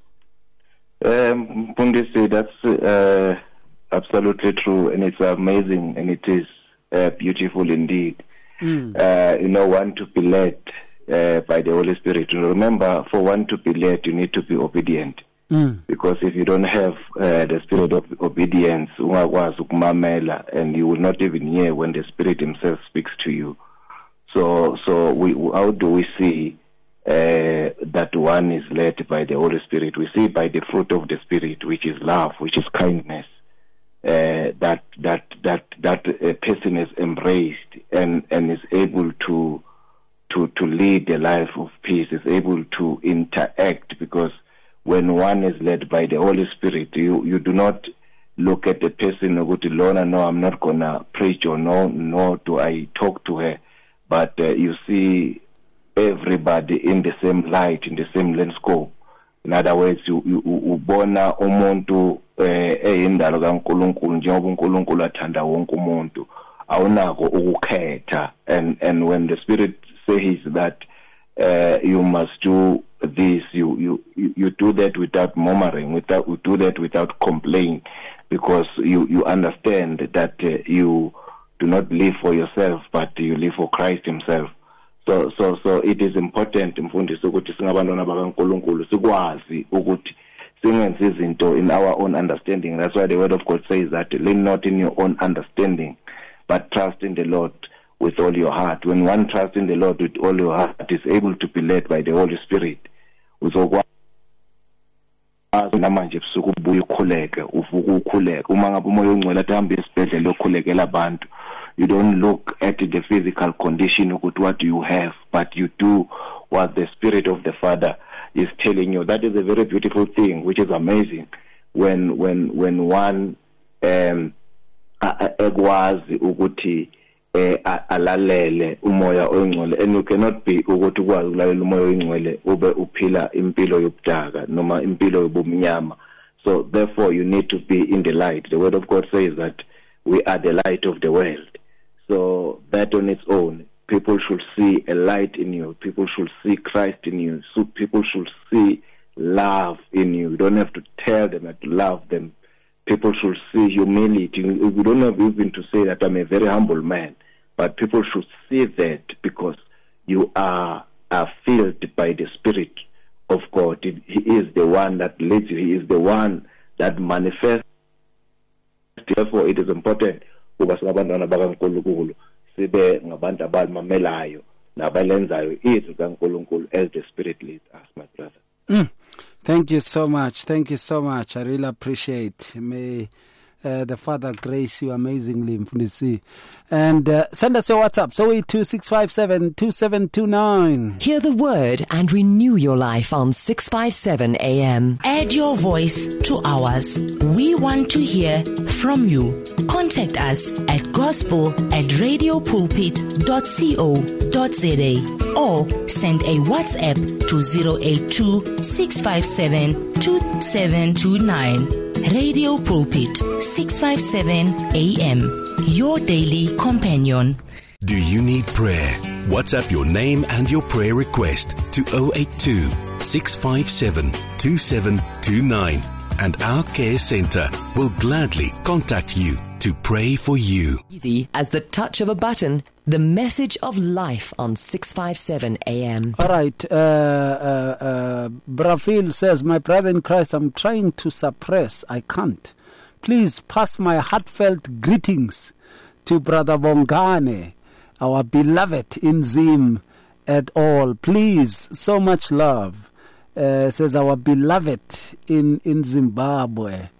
K: Um, Mfundisi, that's uh, absolutely true, and it's amazing, and it is uh, beautiful indeed. Mm. Uh, you know, one to be led uh, by the Holy Spirit. Remember, for one to be led, you need to be obedient. Mm. Because if you don't have uh, the spirit of obedience, and you will not even hear when the Spirit Himself speaks to you. So, so we, how do we see uh, that one is led by the Holy Spirit? We see by the fruit of the Spirit, which is love, which is kindness, uh, that that that that a person is embraced and and is able to to to lead a life of peace, is able to interact, because when one is led by the Holy Spirit, you, you do not look at the person and go to Lorna, no, I'm not going to preach, or no, nor do I talk to her. But uh, you see everybody in the same light, in the same landscape. In other words, you ubona umuntu eyindalo kaNkulunkulu njengoba uNkulunkulu athanda wonke umuntu, awunako ukukhetha. And and when the Spirit says that uh, you must do this, you, you you do that without murmuring, without you do that without complaining, because you you understand that uh, you do not live for yourself, but you live for Christ Himself. So so so it is important, mfundisi, ukuthi singabantwana bakaNkulunkulu sikwazi ukuthi singenzi izinto in our own understanding. That's why the Word of God says that lean not in your own understanding, but trust in the Lord with all your heart. When one trusts in the Lord with all your heart, is able to be led by the Holy Spirit. Uzokwazi namanje busuku ubuye ukhuleke, uvuka ukhuleke. Uma ngabe umoya ongcwele ahambe esibhedlela okhulekela abantu, you don't look at the physical condition of what you have, but you do what the Spirit of the Father is telling you. That is a very beautiful thing, which is amazing. When when when one um ekwazi ukuthi eh alalele umoya ongcwele, and you cannot be ukuthi ukwazi ukulalela umoya ongcwele ube uphila impilo yobudaka noma impilo yobumnyama. So therefore you need to be in the light. The Word of God says that we are the light of the world. So that on its own, people should see a light in you. People should see Christ in you. So people should see love in you. You don't have to tell them that to love them. People should see humility. You don't have even to say that I'm a very humble man, but people should see that because you are, are filled by the Spirit of God. He is the one that leads you. He is the one that manifests. Therefore, it is important ukuba singabantwana bakaNkulunkulu sibe ngabantu abalimamelayo nabalenzayo izwi kaNkulunkulu as the Spirit leads us, my brother.
B: Mm. Thank you so much. Thank you so much. I really appreciate. May uh, the Father grace you amazingly, Mfundisi. And uh, send us your WhatsApp, zero eight two six five seven two seven two nine.
C: Hear the word and renew your life on six fifty-seven A M.
S: Add your voice to ours. We want to hear from you. Contact us at gospel at radiopulpit dot co dot za or send a WhatsApp to zero eight two six five seven two seven two nine. Radio Pulpit, six fifty-seven A M. Your daily companion.
T: Do you need prayer? WhatsApp your name and your prayer request to zero eight two six five seven two seven two nine and our care center will gladly contact you to pray for you.
C: Easy as the touch of a button, the message of life on six fifty-seven A M.
B: All right. Uh, uh, uh, Brafil says, my brother in Christ, I'm trying to suppress. I can't. Please pass my heartfelt greetings to Brother Bongane, our beloved in Zim at all. Please, so much love. Uh, says our beloved in, in Zimbabwe.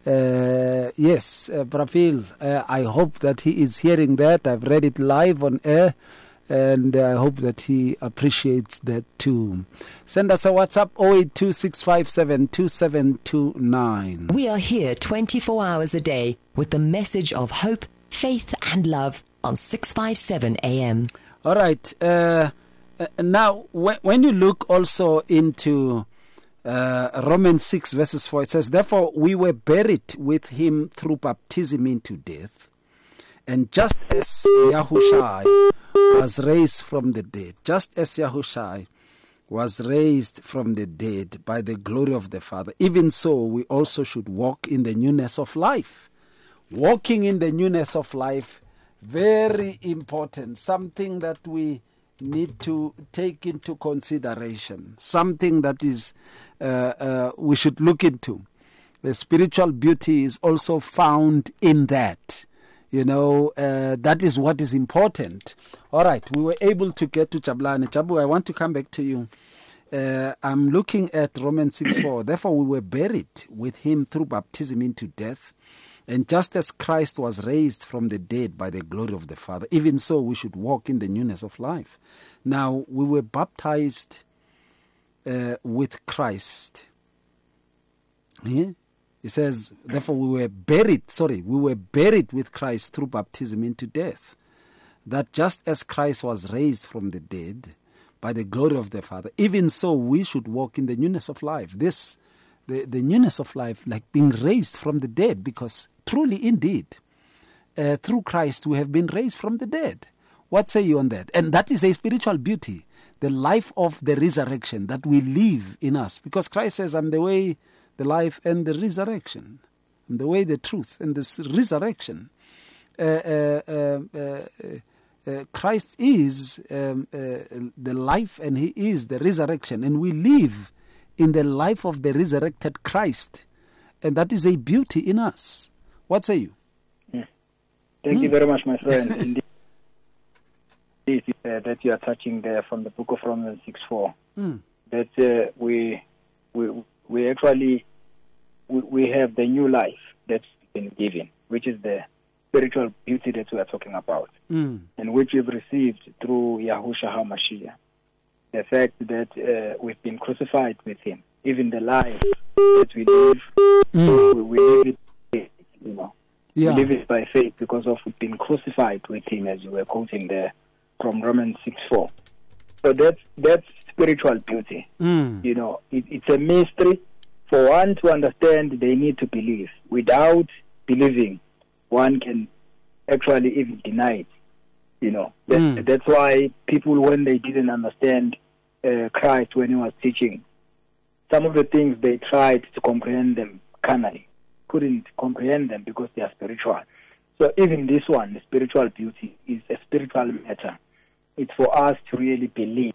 B: Uh, yes, uh, Brafil, uh, I hope that he is hearing that. I've read it live on air, and I hope that he appreciates that too. Send us a WhatsApp, zero eight two six five seven two seven two nine.
C: We are here twenty-four hours a day with the message of hope, faith and love on six fifty-seven A M.
B: All right. Uh, uh, now, when, when you look also into Uh, Romans six verses four, it says, therefore we were buried with him through baptism into death, and just as Yahushai was raised from the dead, just as Yahushai was raised from the dead by the glory of the Father, even so we also should walk in the newness of life. Walking in the newness of life, very important, something that we need to take into consideration, something that is uh, uh, we should look into. The spiritual beauty is also found in that. You know, uh, that is what is important. All right, we were able to get to Jabulani. Jabu, I want to come back to you. Uh, I'm looking at Romans six four. Therefore, we were buried with him through baptism into death. And just as Christ was raised from the dead by the glory of the Father, even so we should walk in the newness of life. Now, we were baptized uh, with Christ. Yeah? It says, therefore we were buried, sorry, we were buried with Christ through baptism into death. That just as Christ was raised from the dead by the glory of the Father, even so we should walk in the newness of life. This, the, the newness of life, like being raised from the dead, because truly indeed, uh, through Christ we have been raised from the dead. What say you on that? And that is a spiritual beauty, the life of the resurrection that we live in us. Because Christ says, I'm the way, the life, and the resurrection. I'm the way, the truth, and this resurrection. Uh, uh, uh, uh, uh, Christ is um, uh, the life, and he is the resurrection. And we live in the life of the resurrected Christ. And that is a beauty in us. What say you?
I: Yeah. Thank mm. you very much, my friend. Indeed. Uh, that you are touching there from the book of Romans six four, mm. that uh, we we we actually we, we have the new life that's been given, which is the spiritual beauty that we are talking about, mm. and which we've received through Yahushua HaMashiach. The fact that uh, we've been crucified with him, even the life that we live, mm. we, we live it, you know, yeah. we live it by faith because of we've been crucified with him, as you were quoting there from Romans six four. So that's that's spiritual beauty. Mm. You know, it, it's a mystery. For one to understand, they need to believe. Without believing, one can actually even deny it. You know, that, mm. that's why people, when they didn't understand uh, Christ when he was teaching, some of the things they tried to comprehend them carnally, couldn't comprehend them because they are spiritual. So even this one, the spiritual beauty, is a spiritual matter. It's for us to really believe.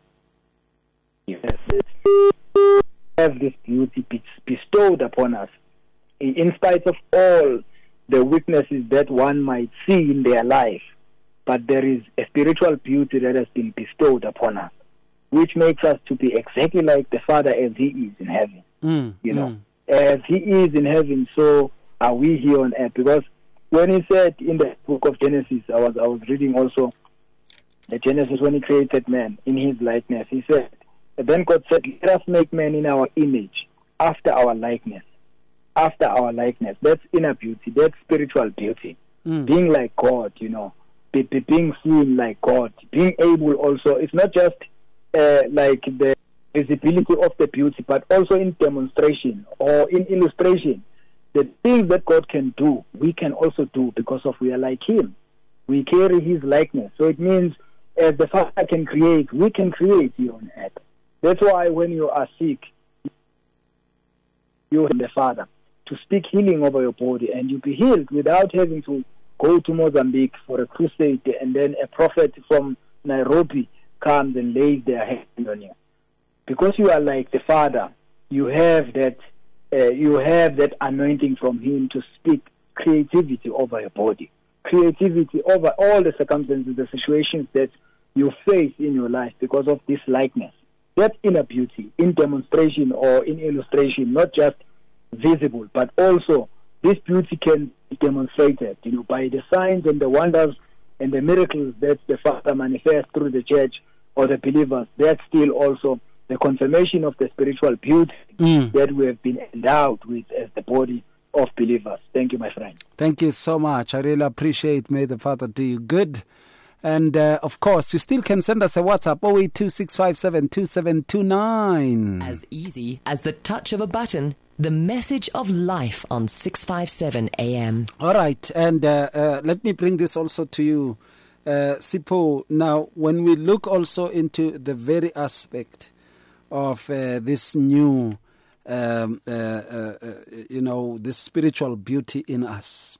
I: Have this beauty bestowed upon us, in spite of all the weaknesses that one might see in their life, but there is a spiritual beauty that has been bestowed upon us, which makes us to be exactly like the Father as He is in heaven.
B: Mm,
I: you know,
B: mm.
I: as He is in heaven, so are we here on earth. Because when He said in the book of Genesis, I was I was reading also the Genesis, when He created man in His likeness, He said, and then God said, let us make man in our image, after our likeness. After our likeness. That's inner beauty. That's spiritual beauty.
B: Mm.
I: Being like God, you know. Be, be, being seen like God. Being able also, it's not just uh, like the visibility of the beauty, but also in demonstration or in illustration. The things that God can do, we can also do because of we are like Him. We carry His likeness. So it means as the Father can create, we can create here on earth. That's why when you are sick, you and the Father to speak healing over your body, and you be healed without having to go to Mozambique for a crusade, and then a prophet from Nairobi comes and lays their hand on you. Because you are like the Father, you have that uh, you have that anointing from Him to speak creativity over your body, creativity over all the circumstances, the situations that you face in your life because of this likeness. That inner beauty in demonstration or in illustration, not just visible, but also this beauty can be demonstrated, you know, by the signs and the wonders and the miracles that the Father manifests through the church or the believers. That's still also the confirmation of the spiritual beauty
B: mm.
I: that we have been endowed with as the body of believers. Thank you, my friend.
B: Thank you so much. I really appreciate. May the Father do you good. And, uh, of course, you still can send us a WhatsApp, oh eight two six five seven two seven two nine.
C: As easy as the touch of a button, the message of life on six fifty-seven A M.
B: All right, and uh, uh, let me bring this also to you, uh, Sipho. Now, when we look also into the very aspect of uh, this new, um, uh, uh, uh, you know, this spiritual beauty in us,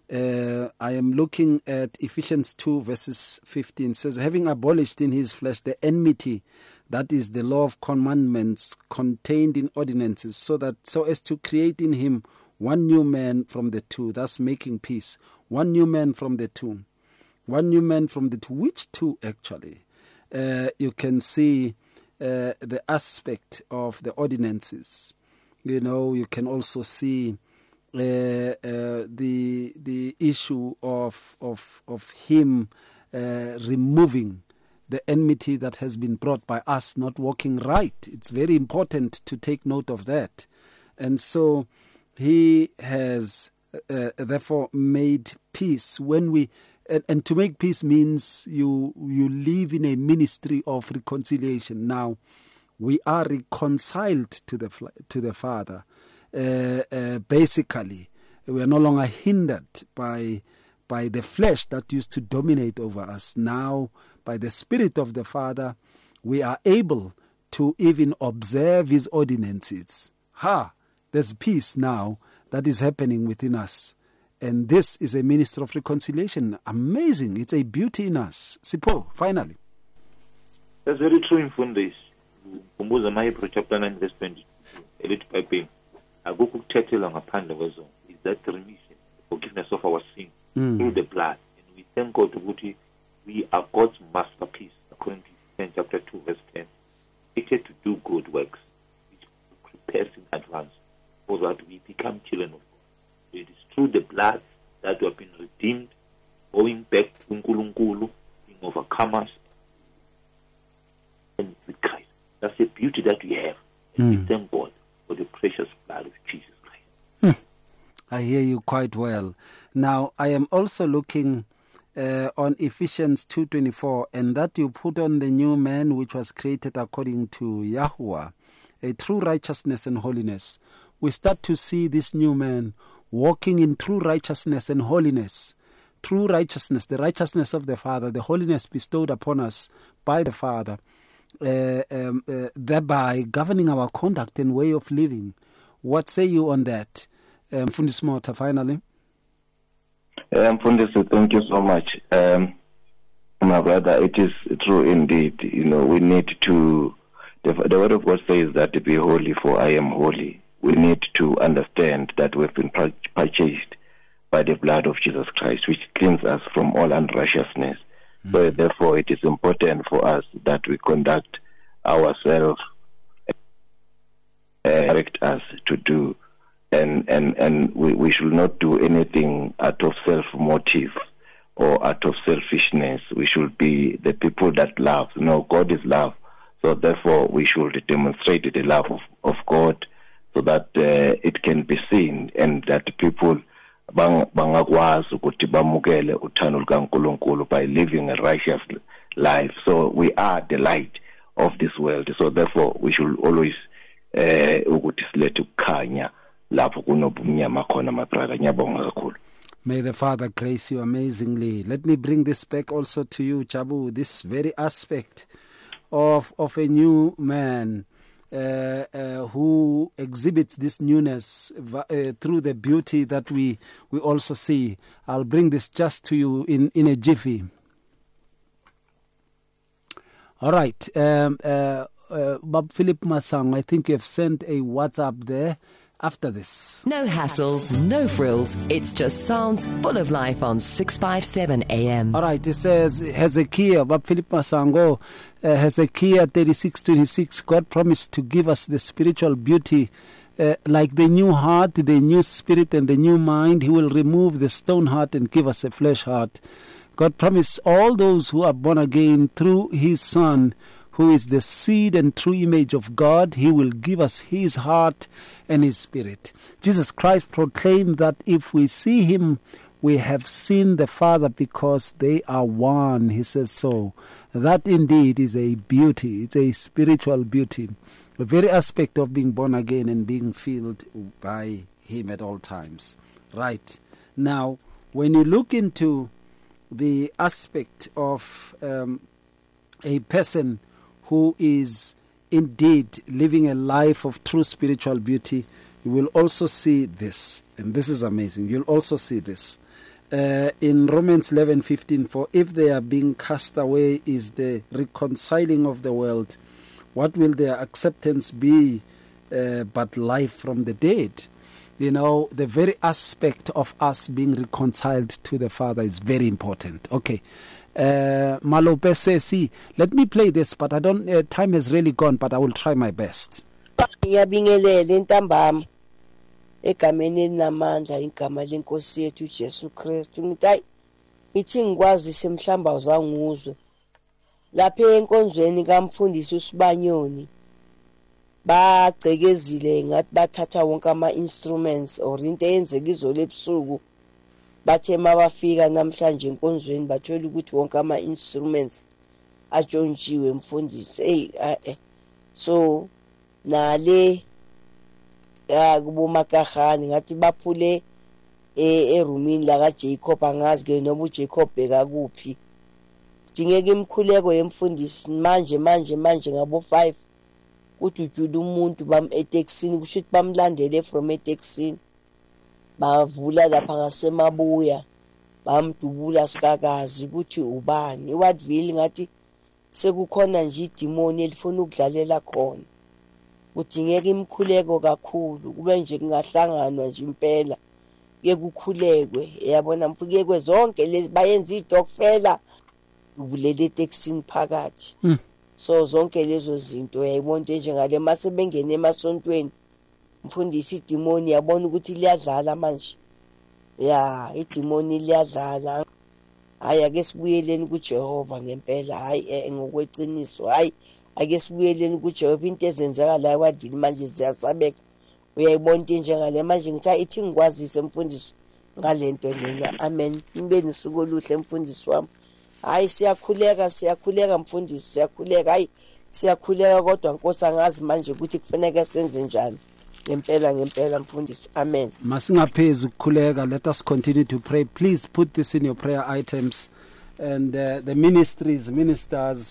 B: Uh, I am looking at Ephesians two verses fifteen. It says, having abolished in His flesh the enmity, that is the law of commandments contained in ordinances, so that so as to create in Him one new man from the two, thus making peace. One new man from the two. One new man from the two. Which two, actually? Uh, you can see uh, the aspect of the ordinances. You know, you can also see Uh, uh, the the issue of of of Him uh, removing the enmity that has been brought by us not walking right. It's very important to take note of that, and so He has uh, therefore made peace. When we and, and to make peace means you you live in a ministry of reconciliation. Now we are reconciled to the to the Father. Uh, uh, basically, we are no longer hindered by by the flesh that used to dominate over us. Now, by the Spirit of the Father, we are able to even observe His ordinances. Ha! There's peace now that is happening within us. And this is a ministry of reconciliation. Amazing. It's a beauty in us. Sipho, finally.
H: That's very true in Fundis. Kumbuza Mahebrew chapter nine verse twenty-two. Elithi Bible. Akukho ukuthethela ngaphandle kwezo. Is that remission, forgiveness of our sin
B: mm.
H: through the blood. And we thank God ukuthi we are God's masterpiece, according to Ephesians chapter two verse ten. Created to do good works, which prepares in advance so that we become children of God. It is through the blood that we have been redeemed, going back to uNkulunkulu, being overcomers, and with Christ. That's the beauty that we have. And
B: mm.
H: we thank God for the precious blood of Jesus Christ.
B: Hmm. I hear you quite well. Now, I am also looking uh, on Ephesians two twenty-four, and that you put on the new man which was created according to Yahuwah, a true righteousness and holiness. We start to see this new man walking in true righteousness and holiness. True righteousness, the righteousness of the Father, the holiness bestowed upon us by the Father. Uh, um, uh, thereby governing our conduct and way of living. What say you on that, um, Fundis Mota, finally?
K: Um, Mfundisi, thank you so much. Um, my brother, it is true indeed. You know, we need to, the, the word of God says that be holy for I am holy. We need to understand that we've been purchased by the blood of Jesus Christ, which cleans us from all unrighteousness. Mm-hmm. So therefore it is important for us that we conduct ourselves, uh, direct us to do, and, and, and we, we should not do anything out of self-motive or out of selfishness. We should be the people that love. No, God is love. So therefore we should demonstrate the love of, of God so that uh, it can be seen and that people bangakwazi ukuthi bamukele uthando lukaNkulunkulu by living a righteous life. So we are the light of this world. So therefore we should always ukuthi silethe ukukhanya lapho kunobumnyama khona, my brother. Ngiyabonga kakhulu.
B: May the Father grace you amazingly. Let me bring this back also to you, Jabu, this very aspect of of a new man uh, uh, who exhibits this newness uh, through the beauty that we, we also see. I'll bring this just to you in, in a jiffy. All right. Um, uh, uh, Bob Philip Masang, I think you have sent a WhatsApp there. After this.
C: No hassles, no frills. It's just sounds full of life on six fifty-seven A M.
B: All right, it says Hezekiah, Bab Philip Masango, uh, Hezekiah thirty-six twenty-six. God promised to give us the spiritual beauty, uh, like the new heart, the new spirit, and the new mind. He will remove the stone heart and give us a flesh heart. God promised all those who are born again through His Son, who is the seed and true image of God. He will give us His heart and His Spirit. Jesus Christ proclaimed that if we see Him, we have seen the Father because they are one. He says so. That indeed is a beauty. It's a spiritual beauty. The very aspect of being born again and being filled by Him at all times. Right. Now, when you look into the aspect of um, a person who is indeed living a life of true spiritual beauty, you will also see this. And this is amazing. You'll also see this. Uh, in Romans eleven fifteen, for if they are being cast away is the reconciling of the world, what will their acceptance be uh, but life from the dead? You know, the very aspect of us being reconciled to the Father is very important. Okay. Uh, Malope says, see, let me play this, but I don't, uh, time has really gone, but I will try my best.
U: Ngiyabingelela intambama egameni elinamandla igama lenkosi yethu Jesu Kristu. Ngithi hayi ngithi ngikwazi mhlamba uzanguzwe lapha enkonzweni kaMfundisi uSibanyoni bagcekezile ngathi bathatha wonke ama instruments or into eyenzeka izolo ebusuku. Bathe mabafika namhlanje enkonzweni bathola ukuthi wonke ama instruments atshontshiwe Mfundisi. Hey eh so nale ya kubo makahani ngathi baphule erumini la ka Jacob, angazi ke noma uJacob beka kuphi. Dingeke imkhuleko yemfundisi manje manje manje ngabo five kuthi ujuda umuntu bam etaxini kusho ukuthi bamlandele from etaxini bavula lapha ngasemabuya bamdubula sikakazi ukuthi ubani iWatville ngathi sekukhona nje idemoni elifuna ukudlalela khona. Kudingeka imkhuleko kakhulu kube nje kungahlanganwa nje impela ke kukhulekwe. Yabona mfukekwe zonke lezi bayenza idokfela ubulele etaxini phakathi.
B: Mm.
U: So zonke lezo zinto yayibona nje ngale mase bengene emasontweni Mfundisi idemoni yabona ukuthi liyadlala manje. Ya idemoni liyadlala. Hayi ake sibuyeleni kuJehova ngempela, hayi ngokweqiniso, hayi ake sibuyeleni kuJehova. Into ezenzeka la eWatville manje ziyasabeka. Uyayibona nje ngale manje ngithi ithi ngikwazise Mfundisi ngalento lena. Amen. Ibe nisuku oluhle Mfundisi wami. Hayi siyakhuleka siyakhuleka Mfundisi siyakhuleka, hayi siyakhuleka kodwa Nkosi angazi manje ukuthi kufanele senze njani. Ngempela ngempela Mfundisi. Amen.
B: Masingaphezi ukukhuleka. Let us continue to pray. Please put this in your prayer items. And uh, the ministries, ministers,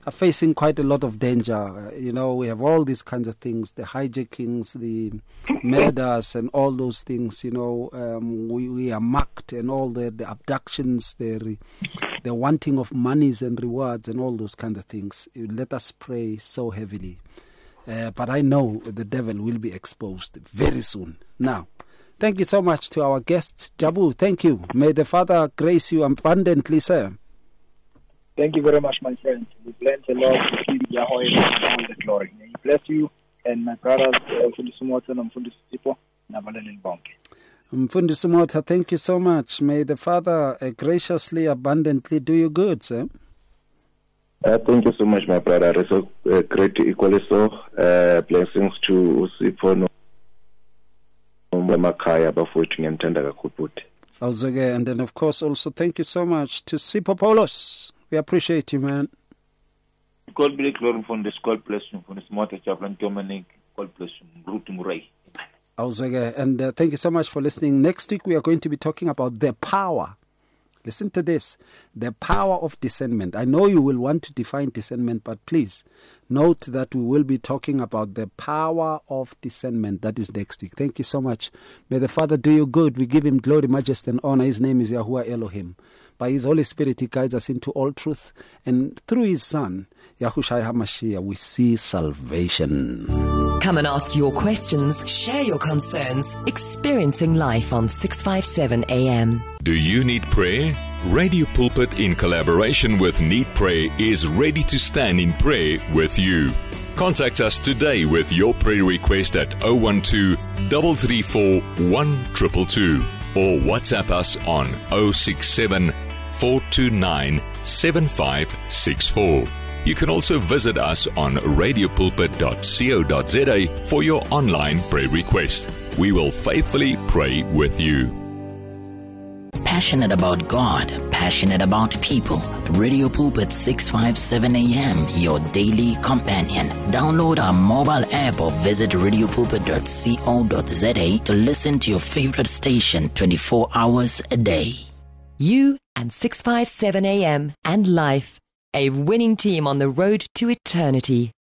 B: are facing quite a lot of danger. Uh, you know, we have all these kinds of things, the hijackings, the murders and all those things, you know. Um, we, we are marked and all the, the abductions, the, re, the wanting of monies and rewards and all those kinds of things. Let us pray so heavily. Uh, but I know the devil will be exposed very soon. Now, thank you so much to our guests. Jabu, thank you. May the Father grace you abundantly, sir.
I: Thank you very much, my friend. We've learned a lot. To give Yahweh all the glory. May He bless you and my brothers, Mfundisi Motha and Mfundisi Sipho, nabalaleli bonke.
B: Mfundisi Motha, thank you so much. May the Father uh, graciously, abundantly do you good, sir.
K: Uh, thank you so much, my brother. It's so uh, great, equally so. Uh, blessings to Sipho Makaya bafowethu and kakhulu.
B: And then, of course, also thank you so much to Sipho Paulos. We appreciate you, man.
H: God be the glory from this. God bless you. From this Motha Chaplain Dominic. God bless you. Ruth Murai.
B: And uh, thank you so much for listening. Next week, we are going to be talking about the power. Listen to this. The power of discernment. I know you will want to define discernment, but please note that we will be talking about the power of discernment. That is next week. Thank you so much. May the Father do you good. We give Him glory, majesty, and honor. His name is Yahuwah Elohim. By His Holy Spirit, He guides us into all truth. And through His Son, Yahushua HaMashiach, we see salvation.
C: Come and ask your questions, share your concerns, experiencing life on six fifty-seven A M.
Q: Do you need prayer? Radio Pulpit, in collaboration with Need Prayer, is ready to stand in prayer with you. Contact us today with your prayer request at zero one two, three three four, one two two two or WhatsApp us on zero six seven, four two nine, seven five six four. You can also visit us on radio pulpit dot co dot za for your online prayer request. We will faithfully pray with you.
A: Passionate about God, passionate about people. Radio Pulpit six fifty-seven A M, your daily companion. Download our mobile app or visit radio pulpit dot co dot za to listen to your favorite station twenty-four hours a day.
C: You and six fifty-seven A M and life. A winning team on the road to eternity.